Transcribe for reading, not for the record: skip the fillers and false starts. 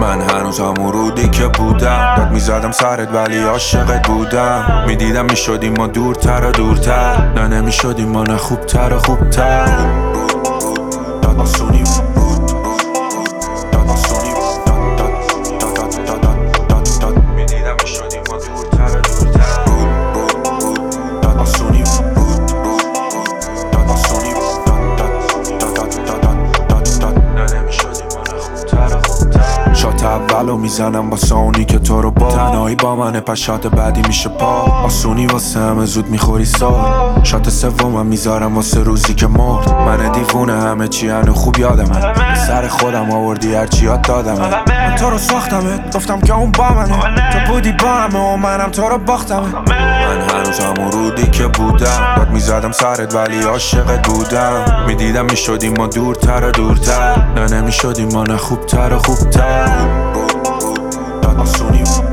من هنوز همون رودی که بودم، داد میزدم سرت ولی عاشقت بودم. میدیدم میشدیم ما دورتر و دورتر، نه نمیشدیم ما نه خوبتر و خوبتر. داد آسونی میدیدم میشدیم ما دورتر و دورتر. داد آسونی نه نمیشدیم ما نه خوبتر و خوبتر. شات اولو میزنم با سونی که تو رو با تنهایی با منه، پس شات بعدی میشه پا آسونی واسه همه زود میخوری سار. شات سومم میذارم واسه روزی که مرد. من دیوونه همه چی هنو خوب یادمه، سر خودم آوردی هرچی یاد دادمه. من تو رو ساختمت گفتم که اون با منه، تو بودی با همه و منم تو رو باختمه. من هنوز همون رودی که بودم، داد میزدم سرت ولی عاشقت بودم. میدیدم میشدیم ما دورتر و دورتر، نه نمیشدیم ما نه خوبتر و خوبتر. داد آسونی